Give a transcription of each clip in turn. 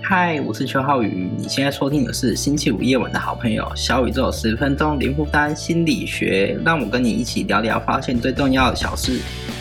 嗨，我是邱浩宇，你现在收听的是星期五夜晚的好朋友小宇宙10分钟零负担心理学，让我跟你一起聊聊发现最重要的小事。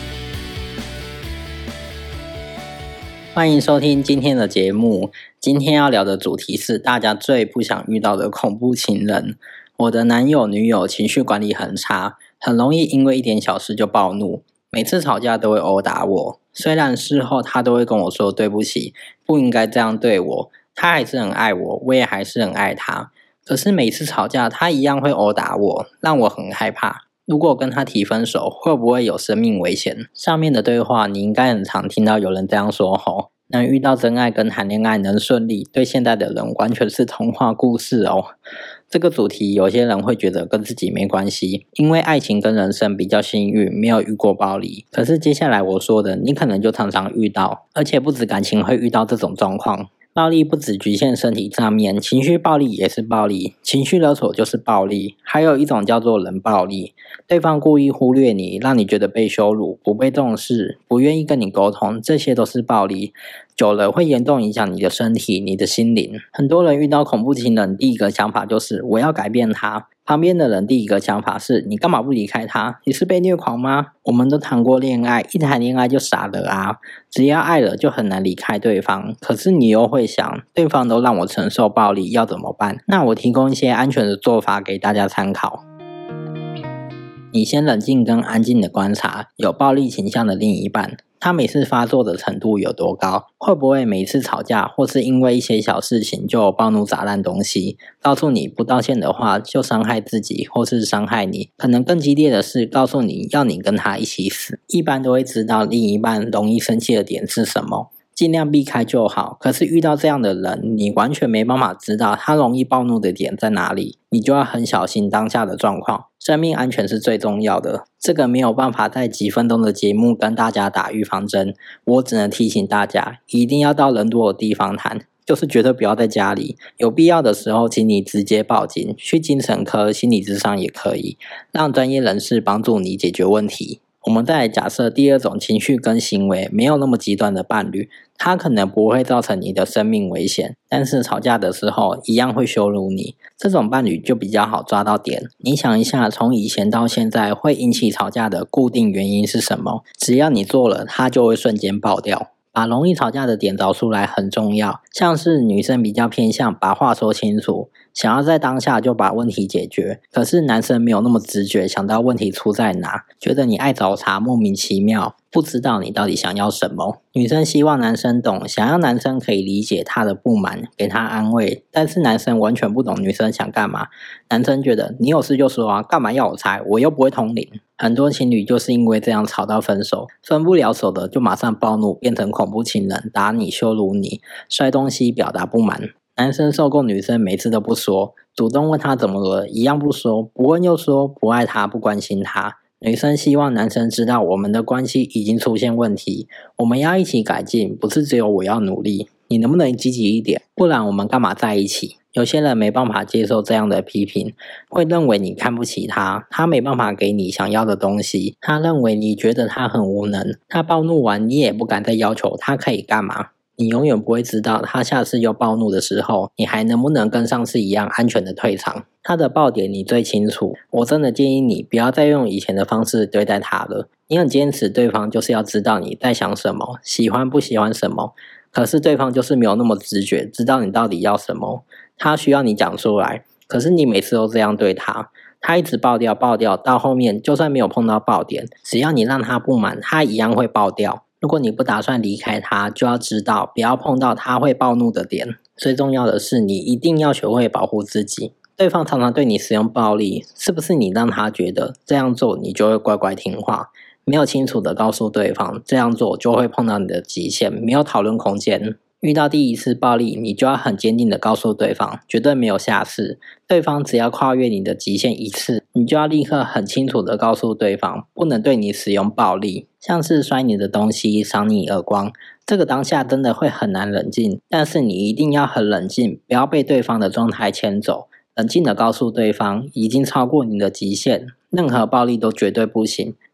欢迎收听今天的节目，今天要聊的主题是大家最不想遇到的恐怖情人。我的男友女友情绪管理很差，很容易因为一点小事就暴怒，每次吵架都会殴打我。虽然事后他都会跟我说对不起，不应该这样对我，他还是很爱我，我也还是很爱他。可是每次吵架他一样会殴打我，让我很害怕。如果跟他提分手，会不会有生命危险？上面的对话你应该很常听到有人这样说吼，能遇到真爱跟谈恋爱能顺利，对现代的人完全是童话故事哦。这个主题有些人会觉得跟自己没关系，因为爱情跟人生比较幸运，没有遇过暴力。可是接下来我说的，你可能就常常遇到，而且不止感情会遇到这种状况。暴力不只局限身体上面，情绪暴力也是暴力，情绪勒索就是暴力，还有一种叫做冷暴力，对方故意忽略你，让你觉得被羞辱、不被重视、不愿意跟你沟通，这些都是暴力。久了会严重影响你的身体、你的心灵。很多人遇到恐怖情人，第一个想法就是我要改变他。旁边的人第一个想法是你干嘛不离开他？你是被虐狂吗？我们都谈过恋爱，一谈恋爱就傻了啊！只要爱了就很难离开对方。可是你又会想，对方都让我承受暴力，要怎么办？那我提供一些安全的做法给大家参考。你先冷静跟安静的观察有暴力倾向的另一半，他每次发作的程度有多高？会不会每次吵架或是因为一些小事情就暴怒砸烂东西？告诉你不道歉的话就伤害自己或是伤害你。可能更激烈的是告诉你要你跟他一起死。一般都会知道另一半容易生气的点是什么，尽量避开就好。可是遇到这样的人，你完全没办法知道他容易暴怒的点在哪里，你就要很小心当下的状况。生命安全是最重要的，这个没有办法在几分钟的节目跟大家打预防针，我只能提醒大家，一定要到人多的地方谈，就是绝对不要在家里。有必要的时候，请你直接报警，去精神科、心理咨商也可以，让专业人士帮助你解决问题。我们再来假设第二种情绪跟行为没有那么极端的伴侣，他可能不会造成你的生命危险，但是吵架的时候一样会羞辱你，这种伴侣就比较好抓到点。你想一下，从以前到现在会引起吵架的固定原因是什么？只要你做了，他就会瞬间爆掉。把容易吵架的点找出来很重要，像是女生比较偏向把话说清楚，想要在当下就把问题解决，可是男生没有那么直觉，想到问题出在哪，觉得你爱找茬，莫名其妙，不知道你到底想要什么。女生希望男生懂，想要男生可以理解她的不满，给她安慰，但是男生完全不懂女生想干嘛。男生觉得你有事就说啊，干嘛要我猜？我又不会通灵。很多情侣就是因为这样吵到分手，分不了手的就马上暴怒，变成恐怖情人，打你、羞辱你、摔东西，表达不满。男生受够女生每次都不说，主动问他怎么了，一样不说，不问又说不爱他、不关心他。女生希望男生知道我们的关系已经出现问题，我们要一起改进，不是只有我要努力，你能不能积极一点？不然我们干嘛在一起？有些人没办法接受这样的批评，会认为你看不起他，他没办法给你想要的东西，他认为你觉得他很无能，他暴怒完你也不敢再要求他可以干嘛。你永远不会知道他下次又暴怒的时候，你还能不能跟上次一样安全的退场。他的爆点你最清楚，我真的建议你不要再用以前的方式对待他了。你很坚持对方就是要知道你在想什么，喜欢不喜欢什么，可是对方就是没有那么直觉，知道你到底要什么，他需要你讲出来，可是你每次都这样对他，他一直爆掉，到后面就算没有碰到爆点，只要你让他不满，他一样会爆掉。如果你不打算离开他，就要知道不要碰到他会暴怒的点。最重要的是，你一定要学会保护自己。对方常常对你使用暴力，是不是你让他觉得这样做你就会乖乖听话？没有清楚的告诉对方这样做就会碰到你的极限，没有讨论空间。遇到第一次暴力，你就要很坚定的告诉对方，绝对没有下次。对方只要跨越你的极限一次，你就要立刻很清楚的告诉对方，不能对你使用暴力，像是摔你的东西、赏你耳光。这个当下真的会很难冷静，但是你一定要很冷静，不要被对方的状态牵走。冷静的告诉对方，已经超过你的极限，任何暴力都绝对不行。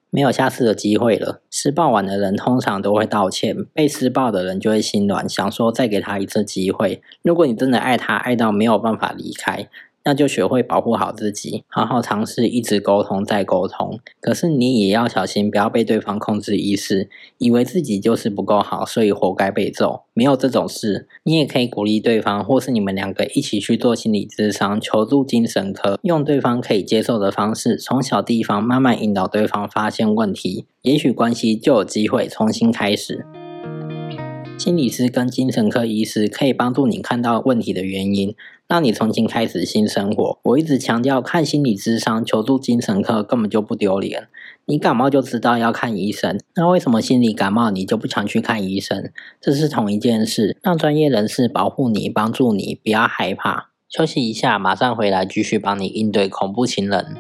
没有下次的机会了。施暴完的人通常都会道歉，被施暴的人就会心软，想说再给他一次机会。如果你真的爱他，爱到没有办法离开，那就学会保护好自己，好好尝试一直沟通再沟通。可是你也要小心，不要被对方控制意识，以为自己就是不够好，所以活该被揍。没有这种事。你也可以鼓励对方，或是你们两个一起去做心理咨商，求助精神科，用对方可以接受的方式，从小地方慢慢引导对方发现问题，也许关系就有机会重新开始。心理师跟精神科医师可以帮助你看到问题的原因，让你重新开始新生活。我一直强调，看心理咨商、求助精神科根本就不丢脸。你感冒就知道要看医生，那为什么心理感冒你就不想去看医生？这是同一件事，让专业人士保护你、帮助你，不要害怕。休息一下，马上回来继续帮你应对恐怖情人。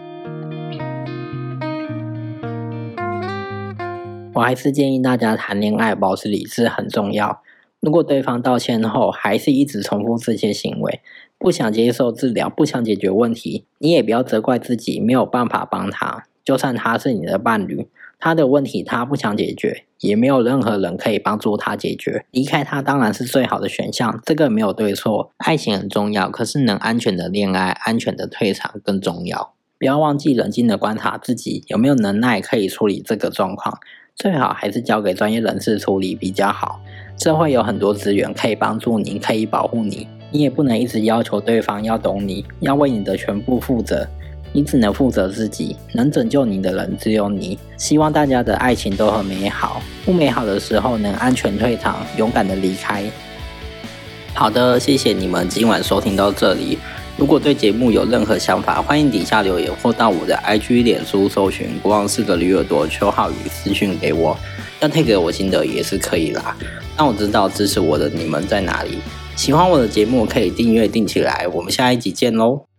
我还是建议大家谈恋爱保持理智很重要。如果对方道歉后还是一直重复这些行为，不想接受治疗，不想解决问题，你也不要责怪自己没有办法帮他。就算他是你的伴侣，他的问题他不想解决，也没有任何人可以帮助他解决。离开他当然是最好的选项，这个没有对错。爱情很重要，可是能安全的恋爱、安全的退场更重要。不要忘记冷静的观察自己有没有能耐可以处理这个状况。最好还是交给专业人士处理比较好，社会有很多资源可以帮助你，可以保护你。你也不能一直要求对方要懂你，要为你的全部负责，你只能负责自己，能拯救你的人只有你。希望大家的爱情都很美好，不美好的时候能安全退场，勇敢的离开。好的，谢谢你们今晚收听到这里。如果对节目有任何想法，欢迎底下留言或到我的 IG 脸书搜寻国王是个驴耳朵邱浩宇私讯给我，要take给我心得也是可以啦，让我知道支持我的你们在哪里。喜欢我的节目可以订阅订起来，我们下一集见咯。